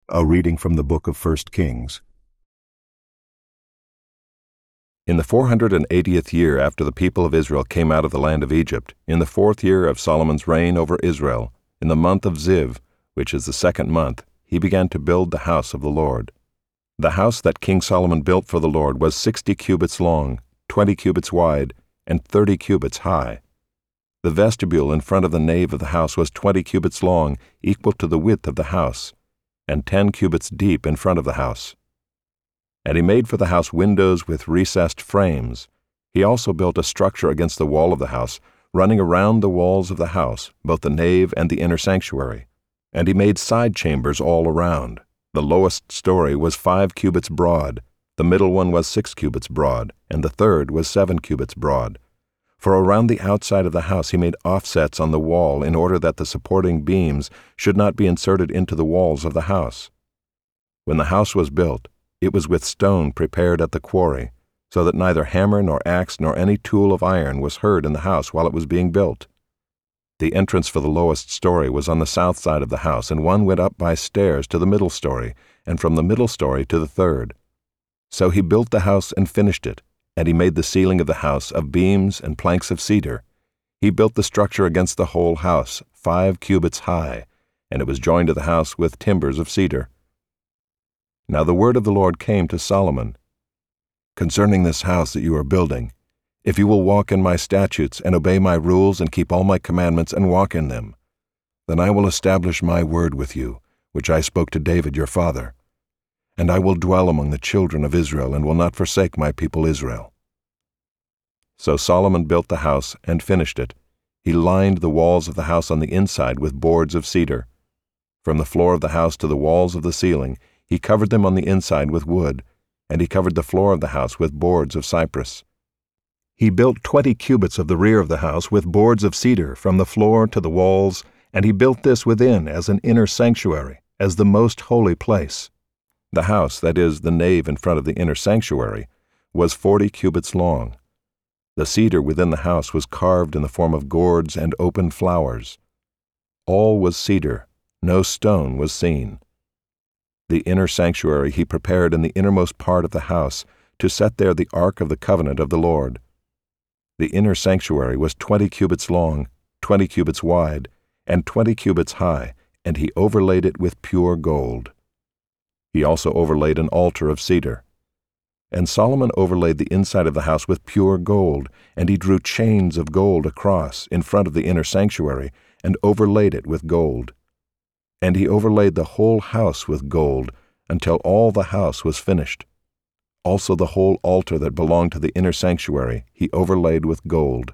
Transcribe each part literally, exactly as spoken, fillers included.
A reading from the book of First Kings. In the four hundred eightieth year after the people of Israel came out of the land of Egypt, in the fourth year of Solomon's reign over Israel, in the month of Ziv, which is the second month, he began to build the house of the Lord. The house that King Solomon built for the Lord was sixty cubits long, twenty cubits wide, and thirty cubits high. The vestibule in front of the nave of the house was twenty cubits long, equal to the width of the house, and ten cubits deep in front of the house. And he made for the house windows with recessed frames. He also built a structure against the wall of the house, running around the walls of the house, both the nave and the inner sanctuary. And he made side chambers all around. The lowest story was five cubits broad, the middle one was six cubits broad, and the third was seven cubits broad. For around the outside of the house he made offsets on the wall in order that the supporting beams should not be inserted into the walls of the house. When the house was built, it was with stone prepared at the quarry, so that neither hammer nor axe nor any tool of iron was heard in the house while it was being built. The entrance for the lowest story was on the south side of the house, and one went up by stairs to the middle story, and from the middle story to the third. So he built the house and finished it, and he made the ceiling of the house of beams and planks of cedar. He built the structure against the whole house, five cubits high, and it was joined to the house with timbers of cedar. Now the word of the Lord came to Solomon, "Concerning this house that you are building, if you will walk in my statutes and obey my rules and keep all my commandments and walk in them, then I will establish my word with you, which I spoke to David your father. And I will dwell among the children of Israel and will not forsake my people Israel." So Solomon built the house and finished it. He lined the walls of the house on the inside with boards of cedar. From the floor of the house to the walls of the ceiling, he covered them on the inside with wood, and he covered the floor of the house with boards of cypress. He built twenty cubits of the rear of the house with boards of cedar from the floor to the walls, and he built this within as an inner sanctuary, as the most holy place. The house, that is, the nave in front of the inner sanctuary, was forty cubits long. The cedar within the house was carved in the form of gourds and open flowers. All was cedar, no stone was seen. The inner sanctuary he prepared in the innermost part of the house, to set there the ark of the covenant of the Lord. The inner sanctuary was twenty cubits long, twenty cubits wide, and twenty cubits high, and he overlaid it with pure gold. He also overlaid an altar of cedar. And Solomon overlaid the inside of the house with pure gold, and he drew chains of gold across in front of the inner sanctuary, and overlaid it with gold. And he overlaid the whole house with gold, until all the house was finished. Also the whole altar that belonged to the inner sanctuary he overlaid with gold.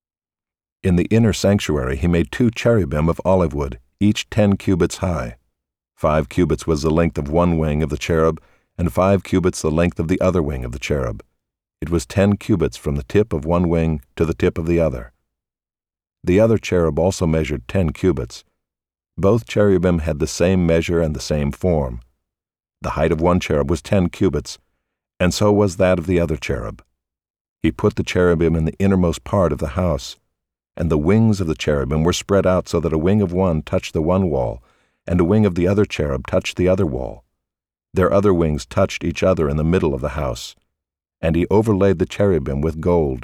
In the inner sanctuary he made two cherubim of olive wood, each ten cubits high. Five cubits was the length of one wing of the cherub, and five cubits the length of the other wing of the cherub. It was ten cubits from the tip of one wing to the tip of the other. The other cherub also measured ten cubits. Both cherubim had the same measure and the same form. The height of one cherub was ten cubits, and so was that of the other cherub. He put the cherubim in the innermost part of the house, and the wings of the cherubim were spread out so that a wing of one touched the one wall, and a wing of the other cherub touched the other wall. Their other wings touched each other in the middle of the house, and he overlaid the cherubim with gold.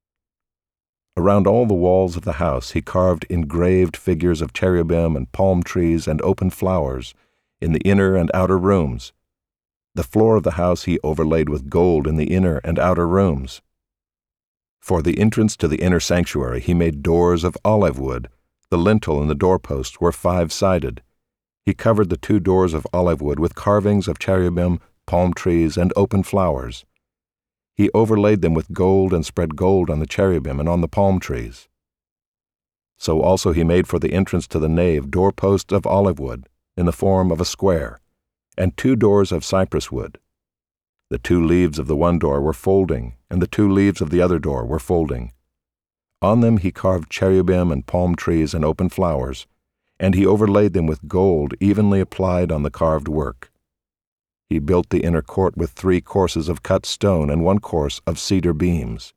Around all the walls of the house he carved engraved figures of cherubim and palm trees and open flowers in the inner and outer rooms. The floor of the house he overlaid with gold in the inner and outer rooms. For the entrance to the inner sanctuary he made doors of olive wood. The lintel and the doorposts were five-sided. He covered the two doors of olive wood with carvings of cherubim, palm trees, and open flowers. He overlaid them with gold and spread gold on the cherubim and on the palm trees. So also he made for the entrance to the nave doorposts of olive wood in the form of a square, and two doors of cypress wood. The two leaves of the one door were folding, and the two leaves of the other door were folding. On them he carved cherubim and palm trees and open flowers, and he overlaid them with gold evenly applied on the carved work. He built the inner court with three courses of cut stone and one course of cedar beams.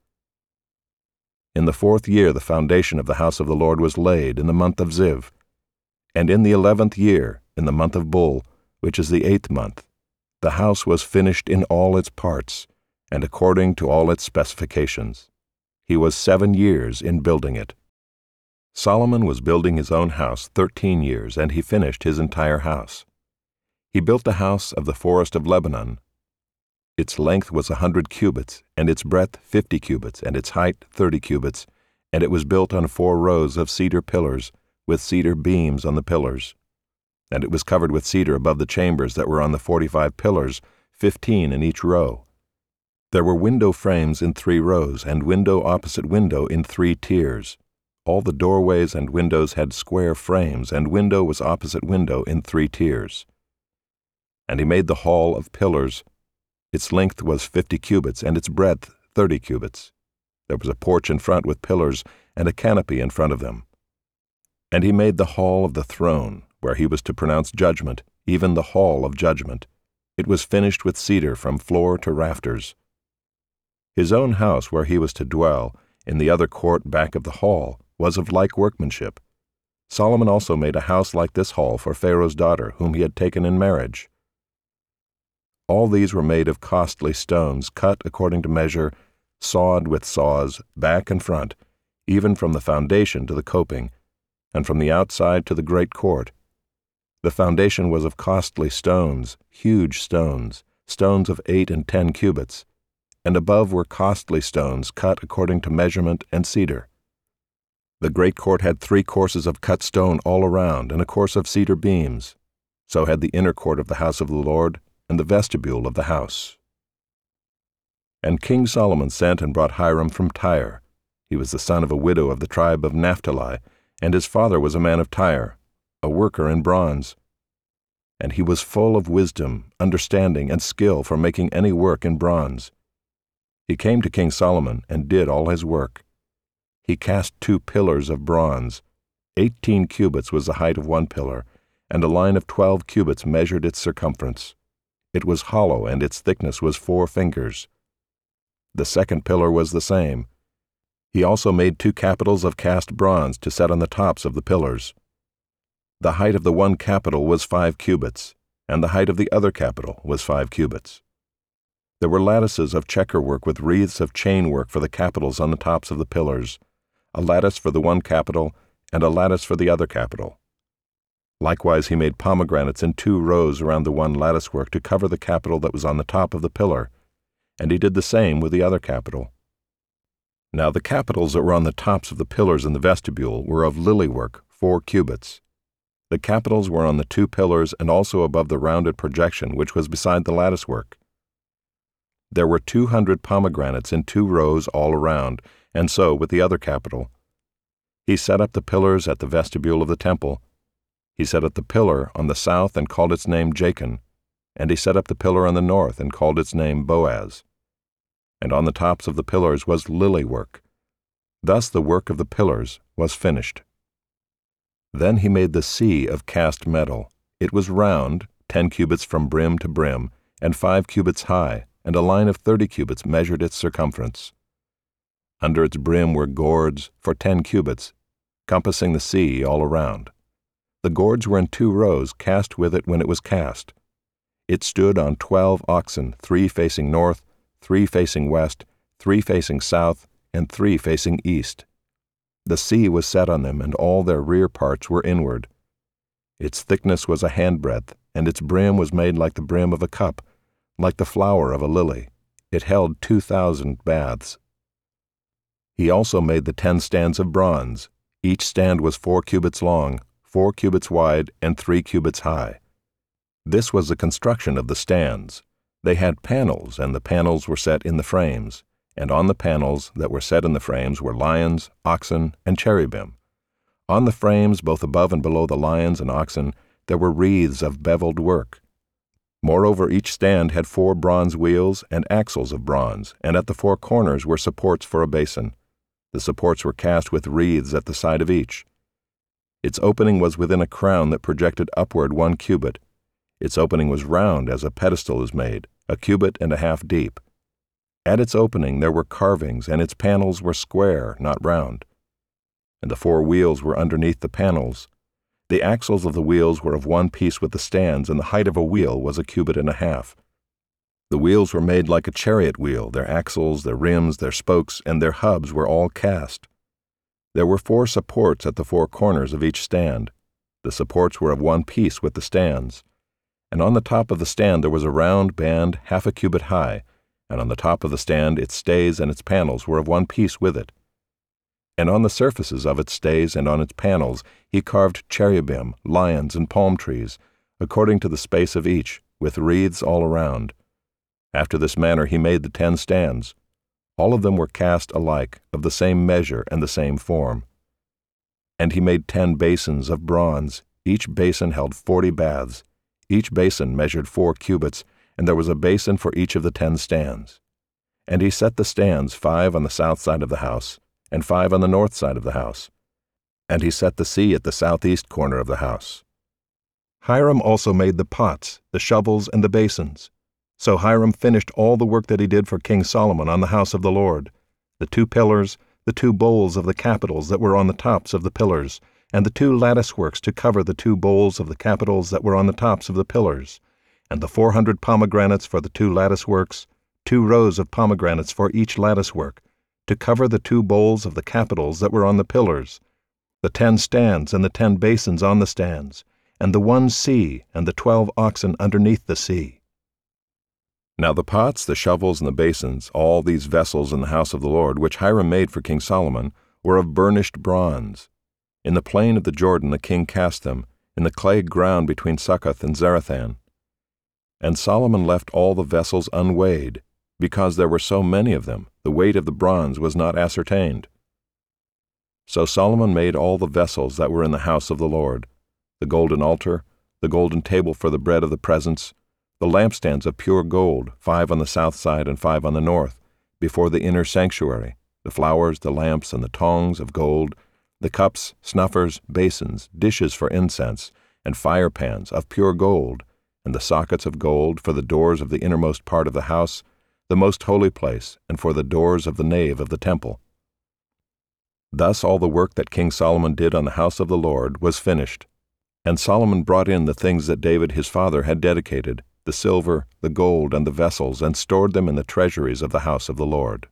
In the fourth year the foundation of the house of the Lord was laid in the month of Ziv. And in the eleventh year, in the month of Bul, which is the eighth month. The house was finished in all its parts, and according to all its specifications. He was seven years in building it. Solomon was building his own house thirteen years, and he finished his entire house. He built the house of the forest of Lebanon. Its length was a hundred cubits, and its breadth fifty cubits, and its height thirty cubits, and it was built on four rows of cedar pillars, with cedar beams on the pillars. And it was covered with cedar above the chambers that were on the forty-five pillars, fifteen in each row. There were window frames in three rows, and window opposite window in three tiers. All the doorways and windows had square frames, and window was opposite window in three tiers. And he made the hall of pillars. Its length was fifty cubits, and its breadth thirty cubits. There was a porch in front with pillars, and a canopy in front of them. And he made the hall of the throne, where he was to pronounce judgment, even the hall of judgment. It was finished with cedar from floor to rafters. His own house, where he was to dwell, in the other court back of the hall, was of like workmanship. Solomon also made a house like this hall for Pharaoh's daughter, whom he had taken in marriage. All these were made of costly stones, cut according to measure, sawed with saws, back and front, even from the foundation to the coping, and from the outside to the great court. The foundation was of costly stones, huge stones, stones of eight and ten cubits, and above were costly stones cut according to measurement and cedar. The great court had three courses of cut stone all around, and a course of cedar beams. So had the inner court of the house of the Lord, and the vestibule of the house. And King Solomon sent and brought Hiram from Tyre. He was the son of a widow of the tribe of Naphtali, and his father was a man of Tyre, a worker in bronze. And he was full of wisdom, understanding, and skill for making any work in bronze. He came to King Solomon and did all his work. He cast two pillars of bronze. Eighteen cubits was the height of one pillar, and a line of twelve cubits measured its circumference. It was hollow, and its thickness was four fingers. The second pillar was the same. He also made two capitals of cast bronze to set on the tops of the pillars. The height of the one capital was five cubits, and the height of the other capital was five cubits. There were lattices of checker work with wreaths of chain work for the capitals on the tops of the pillars, a lattice for the one capital, and a lattice for the other capital. Likewise he made pomegranates in two rows around the one lattice work to cover the capital that was on the top of the pillar, and he did the same with the other capital. Now the capitals that were on the tops of the pillars in the vestibule were of lily work, four cubits. The capitals were on the two pillars and also above the rounded projection which was beside the lattice work. There were two hundred pomegranates in two rows all around, and so with the other capital. He set up the pillars at the vestibule of the temple. He set up the pillar on the south and called its name Jachin, and he set up the pillar on the north and called its name Boaz. And on the tops of the pillars was lily work. Thus the work of the pillars was finished. Then he made the sea of cast metal. It was round, ten cubits from brim to brim, and five cubits high, and a line of thirty cubits measured its circumference. Under its brim were gourds for ten cubits, compassing the sea all around. The gourds were in two rows, cast with it when it was cast. It stood on twelve oxen, three facing north, three facing west, three facing south, and three facing east. The sea was set on them, and all their rear parts were inward. Its thickness was a handbreadth, and its brim was made like the brim of a cup, like the flower of a lily. It held two thousand baths. He also made the ten stands of bronze. Each stand was four cubits long, four cubits wide, and three cubits high. This was the construction of the stands. They had panels, and the panels were set in the frames, and on the panels that were set in the frames were lions, oxen, and cherubim. On the frames, both above and below the lions and oxen, there were wreaths of beveled work. Moreover, each stand had four bronze wheels and axles of bronze, and at the four corners were supports for a basin. The supports were cast with wreaths at the side of each. Its opening was within a crown that projected upward one cubit. Its opening was round as a pedestal is made, a cubit and a half deep. At its opening there were carvings, and its panels were square, not round. And the four wheels were underneath the panels. The axles of the wheels were of one piece with the stands, and the height of a wheel was a cubit and a half. The wheels were made like a chariot wheel, their axles, their rims, their spokes, and their hubs were all cast. There were four supports at the four corners of each stand. The supports were of one piece with the stands. And on the top of the stand there was a round band half a cubit high, and on the top of the stand its stays and its panels were of one piece with it. And on the surfaces of its stays and on its panels he carved cherubim, lions, and palm trees, according to the space of each, with wreaths all around. After this manner he made the ten stands. All of them were cast alike, of the same measure and the same form. And he made ten basins of bronze. Each basin held forty baths. Each basin measured four cubits, and there was a basin for each of the ten stands. And he set the stands, five on the south side of the house, and five on the north side of the house. And he set the sea at the southeast corner of the house. Hiram also made the pots, the shovels, and the basins. So Hiram finished all the work that he did for King Solomon on the house of the Lord, the two pillars, the two bowls of the capitals that were on the tops of the pillars, and the two lattice works to cover the two bowls of the capitals that were on the tops of the pillars, and the four hundred pomegranates for the two lattice works, two rows of pomegranates for each lattice work, to cover the two bowls of the capitals that were on the pillars, the ten stands and the ten basins on the stands, and the one sea and the twelve oxen underneath the sea. Now the pots, the shovels, and the basins, all these vessels in the house of the Lord, which Hiram made for King Solomon, were of burnished bronze. In the plain of the Jordan the king cast them, in the clay ground between Succoth and Zarethan. And Solomon left all the vessels unweighed, because there were so many of them, the weight of the bronze was not ascertained. So Solomon made all the vessels that were in the house of the Lord, the golden altar, the golden table for the bread of the presence, the lampstands of pure gold, five on the south side and five on the north, before the inner sanctuary, the flowers, the lamps, and the tongs of gold, the cups, snuffers, basins, dishes for incense, and fire pans of pure gold, and the sockets of gold for the doors of the innermost part of the house, the most holy place, and for the doors of the nave of the temple. Thus all the work that King Solomon did on the house of the Lord was finished. And Solomon brought in the things that David his father had dedicated, the silver, the gold, and the vessels, and stored them in the treasuries of the house of the Lord.